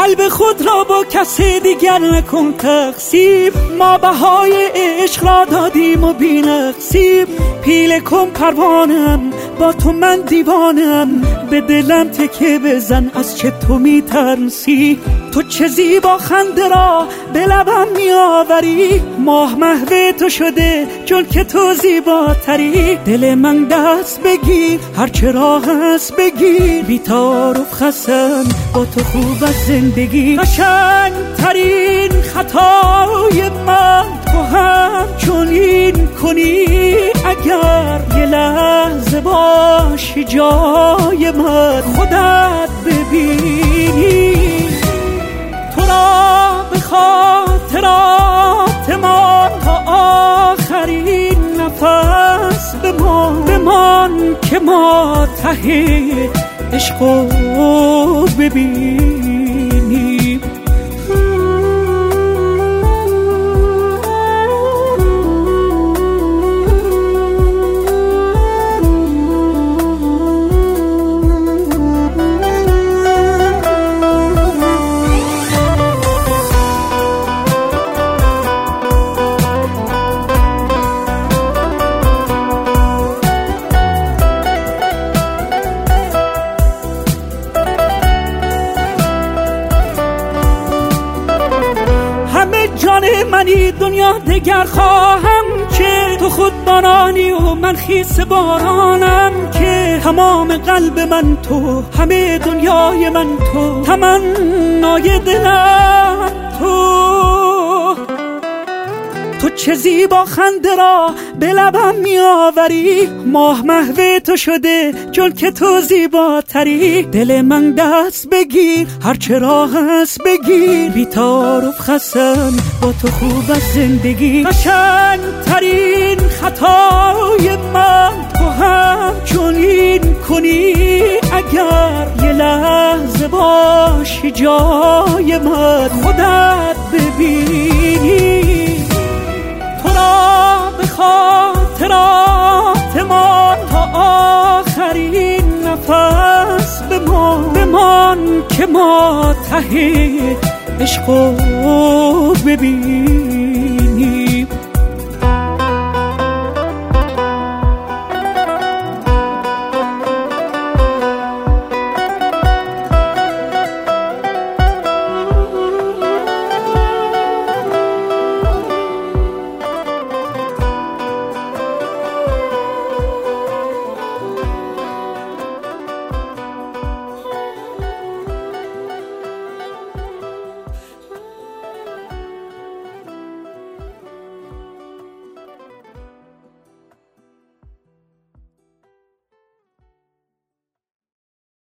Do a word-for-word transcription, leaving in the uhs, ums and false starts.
قلب خود را با کسی دیگر نکن تقسیم. ما بهای عشق را دادیم و بی نقصیم. پیله کن پروانم با تو من دیوانم، به دلم تکه بزن از چه تو میترسی. تو چه زیبا خنده را به لبم میآوری، ماه محو تو شده چون که تو زیباتری. دل من دست بگیر هرچه راه هست بگیر، بی تعارف خسن با تو خوب از زندگی. قشنگ ترین خطای من تو هم چنین کنی، اگر یه لحظه باشی جای من خودت ببینی. تو را به خاطرات من تا آخرین نفس بمان، بمان که ما ته عشقو ببینیم. جان منی دنیا دگر خواهم که تو خود بارانی و من خیس بارانم، که تمام قلب من تو، همه دنیای من تو، تمنای دلم تو. تو چه زیبا خنده را به لبم میآوری، ماه محو تو شده چون که تو زیباتری. دل من دست بگیر هرچه راه هست بگیر، بی تعارف خسن با تو خوب از زندگی. قشنگ ترین خطای من تو هم چنین کنی، اگر یه لحظه باشی جای من خودت ببینی. به خاطرات من تا آخرین نفس بمان، بمان که ما ته عشقو ببین.